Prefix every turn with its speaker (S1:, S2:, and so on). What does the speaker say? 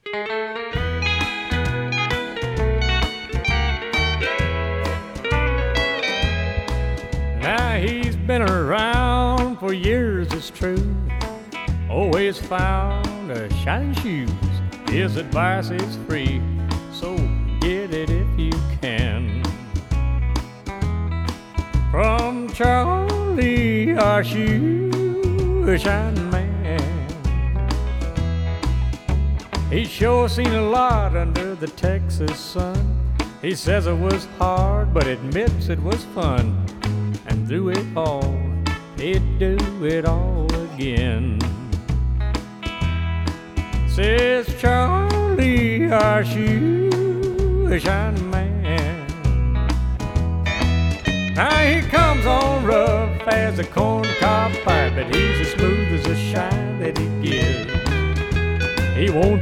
S1: Now he's been around for years, it's true. Always found a shiny shoes. His advice is free, so get it if you can. From Charlie, our shoe shine man. He's sure seen a lot under the Texas sun. He says it was hard, but admits it was fun. And through it all, he'd do it all again. Says Charlie, our shoe shine man. Now he comes on rough as a corncob pipe, but he's as smooth as a shine that he gives. He won't